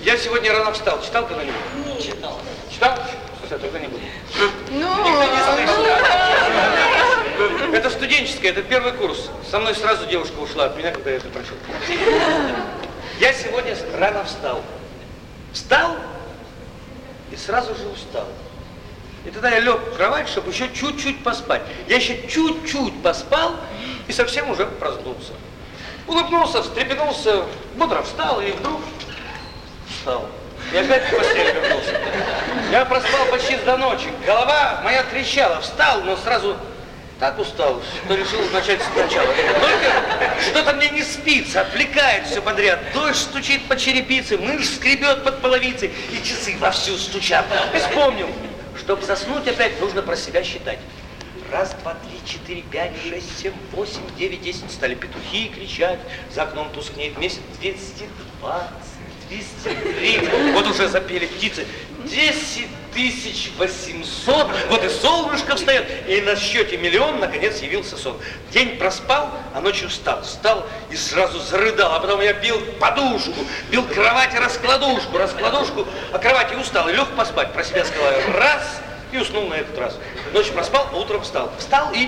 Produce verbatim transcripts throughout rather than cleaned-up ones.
Я сегодня рано встал. Читал когда-нибудь? Не читал. Читал? Все, тогда не буду. Ну, Никто не слышит. Это студенческое, это первый курс. Со мной сразу девушка ушла от меня, когда я это прочел. Я сегодня рано встал. Встал и сразу же устал. И тогда я лег в кровать, чтобы еще чуть-чуть поспать. Я еще чуть-чуть поспал и совсем уже проснулся. Улыбнулся, встрепенулся, бодро встал и вдруг встал. И опять в постель вернулся. Я проспал почти до ночи. Голова моя трещала. Встал, но сразу так устал, что решил начать сначала. Только что-то мне не спится, отвлекает все подряд. Дождь стучит по черепице, мышь скребет под половицей, и часы вовсю стучат. И вспомнил, чтобы заснуть опять, нужно про себя считать. Раз, два, три, четыре, пять, шесть, семь, восемь, девять, десять. Стали петухи кричать. За окном тускнеет месяц. двести двадцать, двести три. Вот уже запели птицы. десять тысяч восемьсот. Вот и солнышко встает. И на счете миллион, наконец, явился сон. День проспал, а ночью встал. Встал и сразу зарыдал. А потом я бил подушку, бил кровать и раскладушку, раскладушку. А кровать и устал. И лег поспать. Про себя сказал. Раз. И уснул на этот раз. Ночью проспал, а утром встал. Встал и...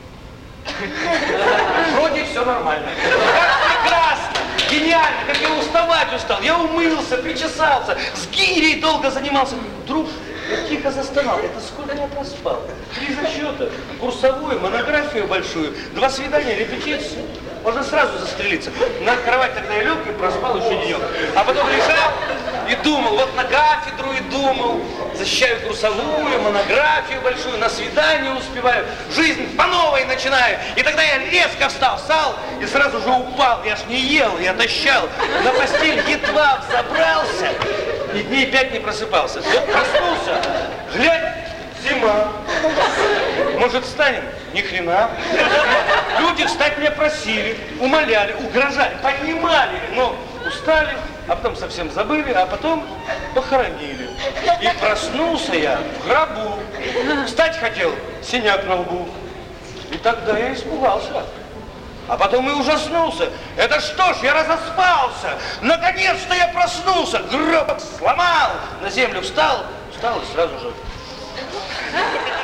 Вроде все нормально. Как прекрасно, гениально, как я уставать устал. Я умылся, причесался, с гирей долго занимался. Вдруг я тихо застонал. Это сколько я проспал? Три зачета, курсовую, монографию большую, два свидания, репетицию. Можно сразу застрелиться. На кровать тогда я лег и проспал еще денек. А потом лежал и думал, вот на кафедру и думал, защищаю курсовую, монографию большую, на свидание успеваю, жизнь по новой начинаю. И тогда я резко встал, встал и сразу же упал. Я ж не ел, я тащал. На постель едва взобрался и дней пять не просыпался. Вот проснулся, глянь, зима. Может, встанем? Ни хрена. Люди встать меня просили, умоляли, угрожали, поднимали, но устали, а потом совсем забыли, а потом похоронили. И проснулся я в гробу. Встать хотел, синяк на лбу. И тогда я испугался. А потом и ужаснулся. Это что ж, я разоспался. Наконец-то я проснулся. Гроб сломал, на землю встал, встал и сразу же...